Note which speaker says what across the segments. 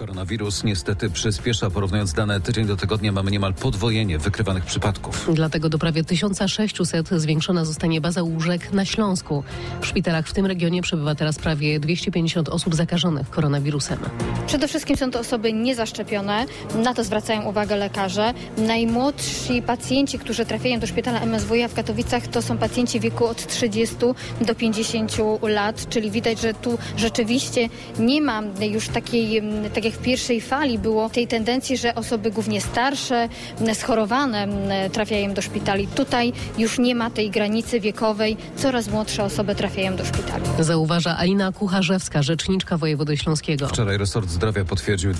Speaker 1: Koronawirus niestety przyspiesza. Porównując dane tydzień do tygodnia, mamy niemal podwojenie wykrywanych przypadków.
Speaker 2: Dlatego do prawie 1600 zwiększona zostanie baza łóżek na Śląsku. W szpitalach w tym regionie przebywa teraz prawie 250 osób zakażonych koronawirusem.
Speaker 3: Przede wszystkim są to osoby niezaszczepione. Na to zwracają uwagę lekarze. Najmłodsi pacjenci, którzy trafiają do szpitala MSWiA w Katowicach, to są pacjenci w wieku od 30 do 50 lat, czyli widać, że tu rzeczywiście nie ma już takiej, tak jak w pierwszej fali było, tej tendencji, że osoby głównie starsze, schorowane trafiają do szpitali. Tutaj już nie ma tej granicy wiekowej, coraz młodsze osoby trafiają do szpitali.
Speaker 2: Zauważa Alina Kucharzewska, rzeczniczka wojewody śląskiego.
Speaker 1: Wczoraj resort zdrowia potwierdził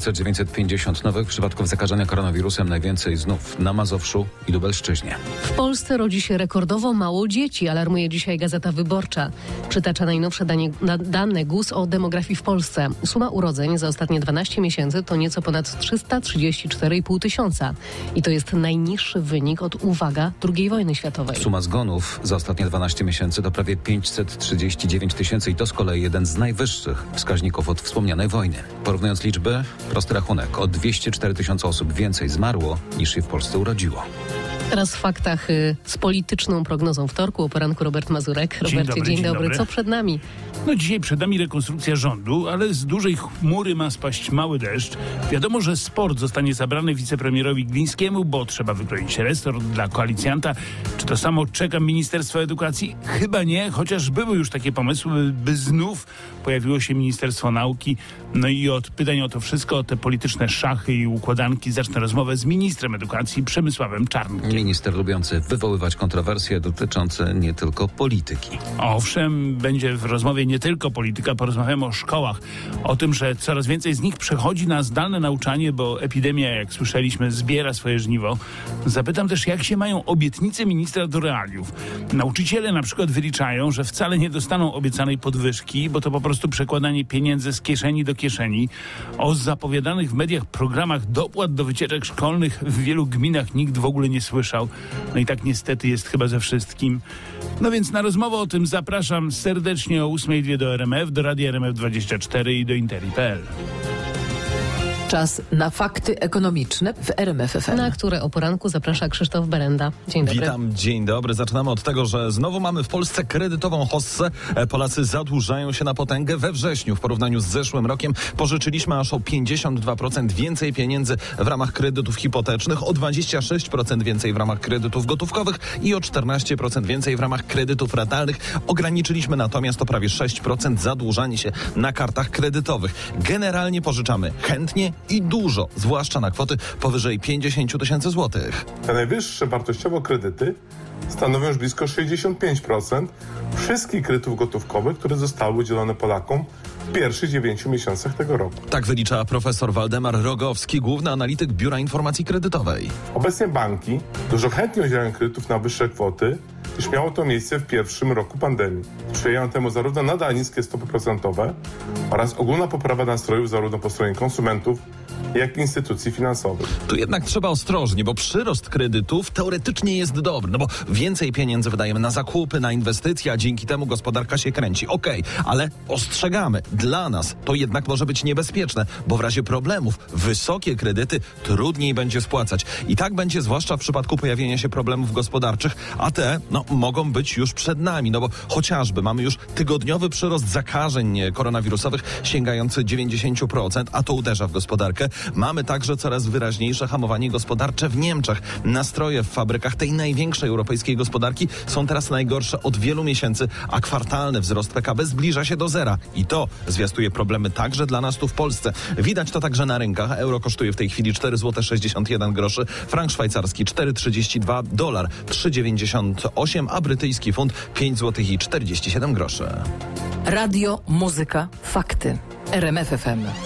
Speaker 1: 2950 nowych przypadków zakażenia koronawirusem, najwięcej znów na Mazowszu i Lubelszczyźnie.
Speaker 2: W Polsce rodzi się rekordowo mało dzieci, alarmuje dzisiaj Gazeta Wyborcza. Przytacza najnowsze dane GUS o demografii w Polsce. Suma urodzeń za ostatnie 12 miesięcy to nieco ponad 334,5 tysiąca. I to jest najniższy wynik od, uwaga, II wojny światowej.
Speaker 1: Suma zgonów za ostatnie 12 miesięcy to prawie 539 tysięcy i to z kolei jeden z najwyższych wskaźników od wspomnianej wojny. Porównując liczby, prosty rachunek, o 204 tysiące osób więcej zmarło niż się w Polsce urodziło.
Speaker 2: Teraz w faktach z polityczną prognozą wtorku. O poranku Robert Mazurek. Robercie, dzień dobry. Co przed nami?
Speaker 4: No dzisiaj przed nami rekonstrukcja rządu, ale z dużej chmury ma spaść mały deszcz. Wiadomo, że sport zostanie zabrany wicepremierowi Glińskiemu, bo trzeba wykroić resort dla koalicjanta. Czy to samo czeka Ministerstwo Edukacji? Chyba nie, chociaż były już takie pomysły, by znów pojawiło się Ministerstwo Nauki. No i od pytań o to wszystko, o te polityczne szachy i układanki zacznę rozmowę z ministrem edukacji Przemysławem Czarnkiem.
Speaker 1: Minister lubiący wywoływać kontrowersje dotyczące nie tylko polityki.
Speaker 4: Owszem, będzie w rozmowie nie tylko polityka, porozmawiamy o szkołach. O tym, że coraz więcej z nich przechodzi na zdalne nauczanie, bo epidemia, jak słyszeliśmy, zbiera swoje żniwo. Zapytam też, jak się mają obietnice ministra do realiów. Nauczyciele na przykład wyliczają, że wcale nie dostaną obiecanej podwyżki, bo to po prostu przekładanie pieniędzy z kieszeni do kieszeni. O zapowiadanych w mediach programach dopłat do wycieczek szkolnych w wielu gminach nikt w ogóle nie słyszał. No i tak niestety jest chyba ze wszystkim. No więc na rozmowę o tym zapraszam serdecznie o 8:02 do RMF, do Radia RMF24 i do Interi.pl.
Speaker 5: Czas na fakty ekonomiczne w RMF FM.
Speaker 2: Na które o poranku zaprasza Krzysztof Berenda. Dzień dobry.
Speaker 6: Witam, dzień dobry. Zaczynamy od tego, że znowu mamy w Polsce kredytową hossę. Polacy zadłużają się na potęgę. We wrześniu w porównaniu z zeszłym rokiem pożyczyliśmy aż o 52% więcej pieniędzy w ramach kredytów hipotecznych, o 26% więcej w ramach kredytów gotówkowych i o 14% więcej w ramach kredytów ratalnych. Ograniczyliśmy natomiast o prawie 6% zadłużanie się na kartach kredytowych. Generalnie pożyczamy chętnie i dużo, zwłaszcza na kwoty powyżej 50 tysięcy złotych.
Speaker 7: Te najwyższe wartościowo kredyty stanowią już blisko 65% wszystkich kredytów gotówkowych, które zostały udzielone Polakom w pierwszych 9 miesiącach tego roku.
Speaker 6: Tak wylicza profesor Waldemar Rogowski, główny analityk Biura Informacji Kredytowej.
Speaker 7: Obecnie banki dużo chętniej udzielają kredytów na wyższe kwoty, niż miało to miejsce w pierwszym roku pandemii. Sprzyjają temu zarówno nadal niskie stopy procentowe oraz ogólna poprawa nastrojów zarówno po stronie konsumentów, jak i instytucji finansowych.
Speaker 6: Tu jednak trzeba ostrożnie, bo przyrost kredytów teoretycznie jest dobry, no bo więcej pieniędzy wydajemy na zakupy, na inwestycje, a dzięki temu gospodarka się kręci. Okej, ale ostrzegamy, dla nas to jednak może być niebezpieczne, bo w razie problemów wysokie kredyty trudniej będzie spłacać. I tak będzie zwłaszcza w przypadku pojawienia się problemów gospodarczych, a te, mogą być już przed nami, no bo chociażby mamy już tygodniowy przyrost zakażeń koronawirusowych sięgający 90%, a to uderza w gospodarkę. Mamy także coraz wyraźniejsze hamowanie gospodarcze w Niemczech. Nastroje w fabrykach tej największej europejskiej gospodarki są teraz najgorsze od wielu miesięcy, a kwartalny wzrost PKB zbliża się do zera. I to zwiastuje problemy także dla nas tu w Polsce. Widać to także na rynkach. Euro kosztuje w tej chwili 4,61 zł, frank szwajcarski 4,32, dolar 3,98, a brytyjski funt 5,47 zł.
Speaker 5: Radio, muzyka, fakty. RMF FM.